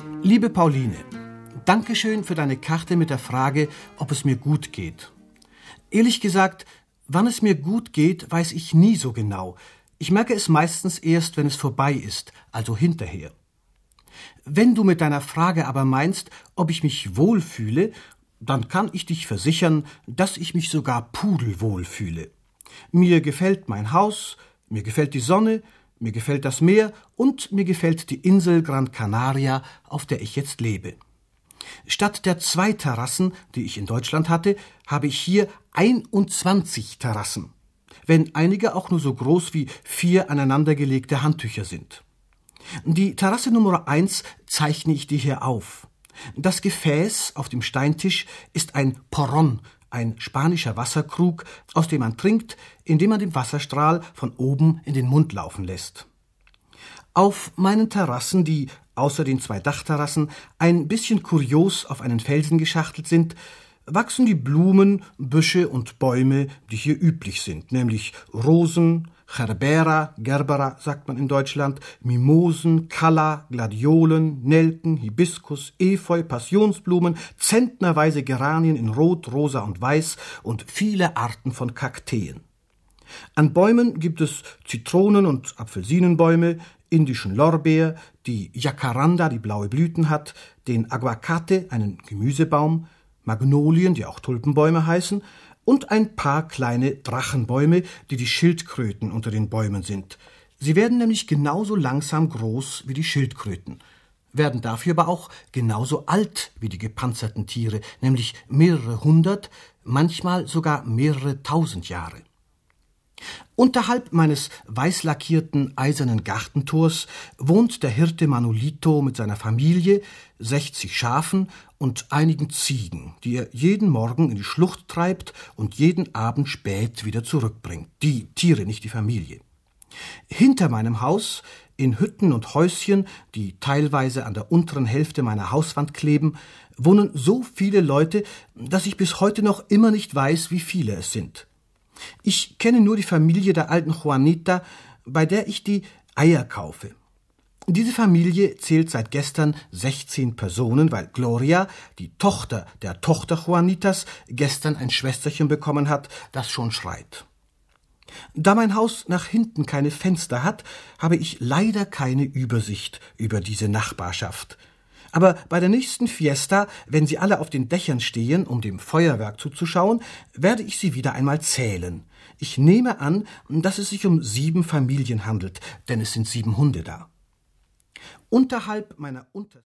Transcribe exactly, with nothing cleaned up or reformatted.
Liebe Pauline, Dankeschön für deine Karte mit der Frage, ob es mir gut geht. Ehrlich gesagt, wann es mir gut geht, weiß ich nie so genau. Ich merke es meistens erst, wenn es vorbei ist, also hinterher. Wenn du mit deiner Frage aber meinst, ob ich mich wohlfühle, dann kann ich dich versichern, dass ich mich sogar pudelwohl fühle. Mir gefällt mein Haus, mir gefällt die Sonne, mir gefällt das Meer und mir gefällt die Insel Gran Canaria, auf der ich jetzt lebe. Statt der zwei Terrassen, die ich in Deutschland hatte, habe ich hier einundzwanzig Terrassen, wenn einige auch nur so groß wie vier aneinandergelegte Handtücher sind. Die Terrasse Nummer eins zeichne ich dir hier auf. Das Gefäß auf dem Steintisch ist ein Porrón, ein spanischer Wasserkrug, aus dem man trinkt, indem man den Wasserstrahl von oben in den Mund laufen lässt. Auf meinen Terrassen, die außer den zwei Dachterrassen ein bisschen kurios auf einen Felsen geschachtelt sind, wachsen die Blumen, Büsche und Bäume, die hier üblich sind, nämlich Rosen, Gerbera, Gerbera sagt man in Deutschland, Mimosen, Calla, Gladiolen, Nelken, Hibiskus, Efeu, Passionsblumen, zentnerweise Geranien in Rot, Rosa und Weiß und viele Arten von Kakteen. An Bäumen gibt es Zitronen- und Apfelsinenbäume, indischen Lorbeer, die Jacaranda, die blaue Blüten hat, den Aguacate, einen Gemüsebaum, Magnolien, die auch Tulpenbäume heißen, und ein paar kleine Drachenbäume, die die Schildkröten unter den Bäumen sind. Sie werden nämlich genauso langsam groß wie die Schildkröten, werden dafür aber auch genauso alt wie die gepanzerten Tiere, nämlich mehrere hundert, manchmal sogar mehrere tausend Jahre. Unterhalb meines weiß lackierten eisernen Gartentors wohnt der Hirte Manolito mit seiner Familie, sechzig Schafen und einigen Ziegen, die er jeden Morgen in die Schlucht treibt und jeden Abend spät wieder zurückbringt. Die Tiere, nicht die Familie. Hinter meinem Haus, in Hütten und Häuschen, die teilweise an der unteren Hälfte meiner Hauswand kleben, wohnen so viele Leute, dass ich bis heute noch immer nicht weiß, wie viele es sind. Ich kenne nur die Familie der alten Juanita, bei der ich die Eier kaufe. Diese Familie zählt seit gestern sechzehn Personen, weil Gloria, die Tochter der Tochter Juanitas, gestern ein Schwesterchen bekommen hat, das schon schreit. Da mein Haus nach hinten keine Fenster hat, habe ich leider keine Übersicht über diese Nachbarschaft. Aber bei der nächsten Fiesta, wenn sie alle auf den Dächern stehen, um dem Feuerwerk zuzuschauen, werde ich sie wieder einmal zählen. Ich nehme an, dass es sich um sieben Familien handelt, denn es sind sieben Hunde da. Unterhalb meiner Unter